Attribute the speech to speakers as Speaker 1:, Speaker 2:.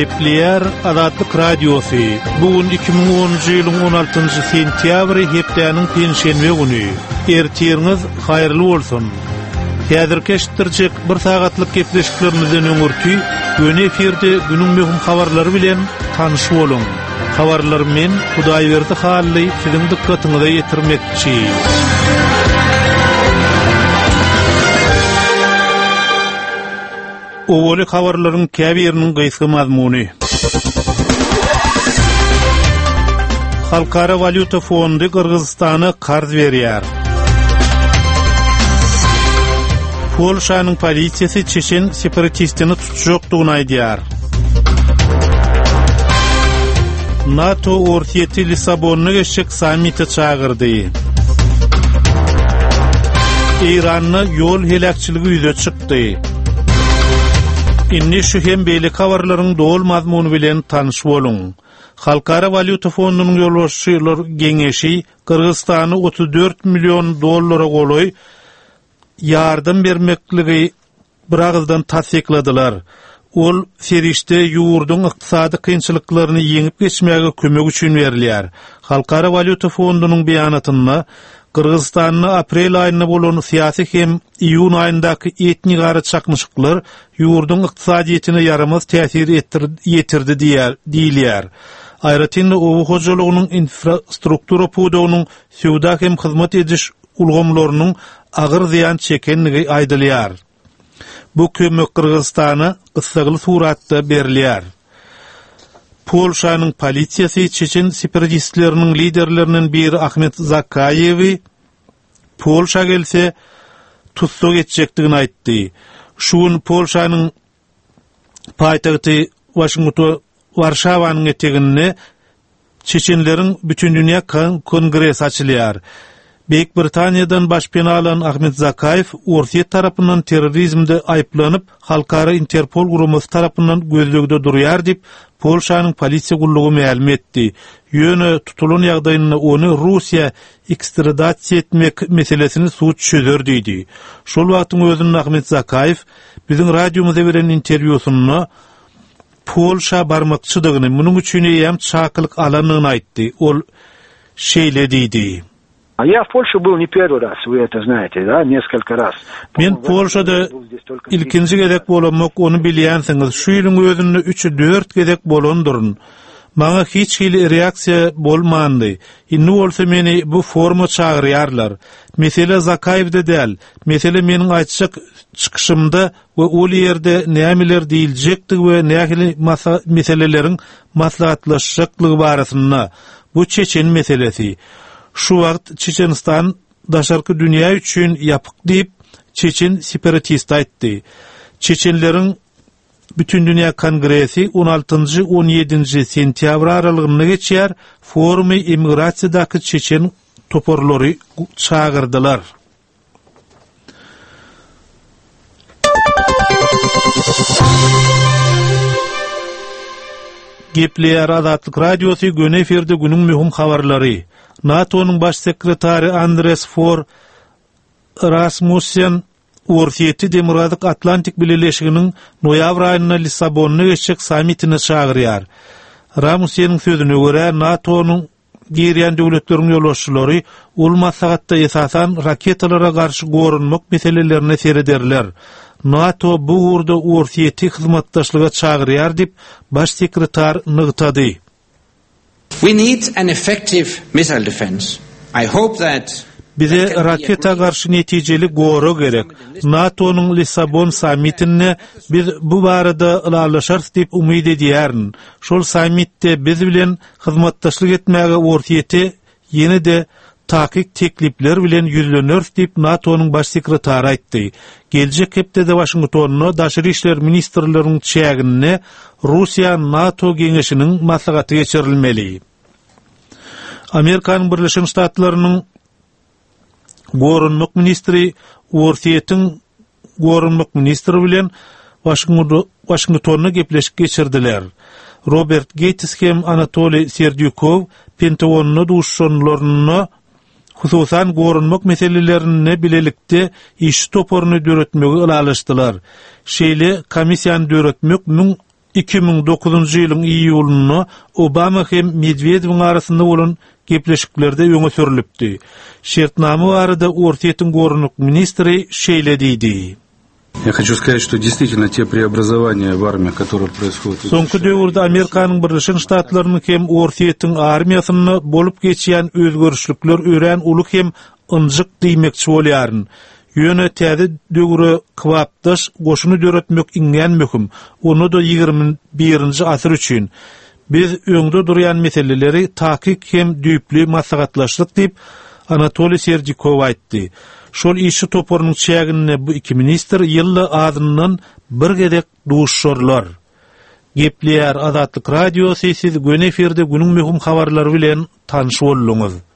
Speaker 1: Gepleyer Azatlyk Radiosu. Bugün 2010-njy ýylyň 16-njy sentýabry hepdeniň penşenbe güni. Ertiýäriniz haýyrly bolsun. Häzir keşdirjek bir sagatlyk gepleşiklerimizden öňürki, göni eferde günüň möhüm habarlary bilen tanyş bolun. Habarlar men Hudaýberdi hally siziň dikkatyňize ýetirmekçi. Owaly habarlaryň käbiriniň gysga mazmuny. Halkara Valyuta Fondy Kırgızstana karz berýär. Polşanyň polisiýasy Çeçen separatistini tutuşokdugyny aýdýar. NATO ortiýeti Lissabonna geçecek sammiti çağırdy. İran'na yol helakçyligi ýüze çykdy. Inni şu hem beýle habarlaryň dol mazmuny bilen tanyş bolun. Halkara Valyuta Fondunyň ýolbaşçylar geňeşi Kırgızstany $34 milyon goloy yardım bermekligi bir agızdan tasdikladylar. Ol serişde ýurduň ykdysady kynçylyklaryny ýeňip geçmäge kömek üçin berilýär. Halkara Valyuta Fondunyň beýanatynda Kırgızstanyň aprel aýyna bolan syýasy hem iýun aýyndaky etnik gary çakmyşyklar ýurduň ykdysadyetine yaramaz täsir ýetirdi diýilýär. Aýratynda owu hojalygynyň infrastruktura pudugynyň suwda hem hyzmat ediş ulgamlarynyň agyr ziýan çekenligi aýdylýar. Bu kömek Kırgızstana gysgaly suratda berilýär. Polşanyň polisiýasy Çeçen separatistleriniň liderlerinden biri Ahmet Zakayewi Polşa gelse tutsuk etjekdigini aýtdy. Şuň Polşanyň paýtagty Warşawanyň eteginde Çeçenleriň bütün dünýä kongresi açylýar. Büyük Britaniýadan başpena alan Ahmet Zakayew Orsiýet tarapyndan terrorizmde aýplanyp halkara Interpol gurulmasy tarapyndan gözlegde durýar diýip Polşanyň polisiýa gullugy ma'lum etdi. Ýöne tutulan ýagdaýynda ony Russiýa ekstradasiýa etmek meselesini suç çözer diýdi. Şol wagtyň özünde Ahmet Zakayew biziň radiomuza beren interwýusynda Polşa barmakçydygyny, munyň üçin hem çakylyk alanyny aýtdy. Ol şeýle diýdi.
Speaker 2: Я в Польше был не первый раз, вы это знаете, да, несколько раз.
Speaker 1: Men Polşada ilkinji gezek bolanmak onu bilýänsiňiz. Şu ýylyň özünde 3-4 gezek bolandyryn. Maňa hiç hili reaksiýa bolmandy. Inni bolsa meni bu forma çağırýarlar. Mesele Zakayev'de däl. Mesele meniň aýtjak çykyşymda we ol ýerde nämeler diýiljekdi we nähili meseleleriň maslahatlaşacakylygy barasynda. Bu Çeçen meselesi. Şu wagt Çeçenistan daşarky dünýä üçin ýapyk diýip Çeçen separatist aýtdy. Çeçenleriň bütün dünýä kongresi 16-njy 17-nji sentýabr aralygynda geçýär. Forumy emigrasiýadaky Çeçen toporlary çağırdylar. Gepleyer Azatlyk Radiosu göne eferde günüň möhüm habarlary. NATO'nun baş sekretari Andres Fogh Rasmussen Ortiýeti Demokratik Atlantik Birleşiginiň noýabr aýynda Lissabonna geçecek sammitine çağırýar. Rasmusseniň sözüne görä NATO'nun girýän döwletleriň ýolbaşçylary ol maslahatda esasan raketalara garşy gorunmak meselelerini serederler. NATO bu urda Ortiýeti hyzmatdaşlyga çağırýar diýip baş sekretar nygtady.
Speaker 3: We need an effective missile defense. I hope that
Speaker 1: bize raketa garşy netijeli goro gerek. NATO'nun Lissabon sammitine biz bu barada ılarlaşarız diýip umyd edýärin. Şol sammitde biz bilen hyzmatdaşlyk etmäge Ortiýeti ýene-de takik teklipler bilen ýüzlenir diýip NATO'nun baş sekretary aýtdy. Geljek hepde de Washington'a daşary işler ministrleriniň çägine Russiýa NATO geňeşiniň maslahaty geçirilmeli. Amerikanyň Birleşik Ştatlarynyň gorunmak ministri Ortiýetiň gorunmak ministri bilen Washington'a gepleşik geçirdiler. Robert Gates hem Anatoly Serdyukov Pentagonyna duşşanlaryna hususan gorunmak meselelerini bilelikde iş toporunu döretmegi ılaştılar. Şeýle komisiýany döretmekniň 2009 ýylyň iýulunda Obama hem Medvedewiň arasynda bolan gepleşiklerde öňe sürilipdi. Şertname barada Ortaýetiň gorunluk ministri şeýle diýdi.
Speaker 4: Я хочу сказать, что действительно те преобразования в армии, которые происходят...
Speaker 1: Soňky döwürde Amerikanyň Birleşen Ştatlarynyň hem Ortaýetiň armiýasyny bolup geçýän özgörüşlikler ören uluk hem ynjyk diýmekçi bolýaryn. Ýöne täze döwre kwapdaş goşuny döretmek iňen möhüm. Onu da 21-nji asyr üçin. Biz öňde durýan meseleleri tahkik hem düýpli maslahatlaşdyk diýip Anatoly Serjikov aýtdy. Şol işi toporunyň çägine bu iki minister ýylly adyndan bir gedek duşşorlar. Gepleýär Azatlyk radio sesiz gün eferde günüň möhüm habarlary bilen tanyş bolluňuz.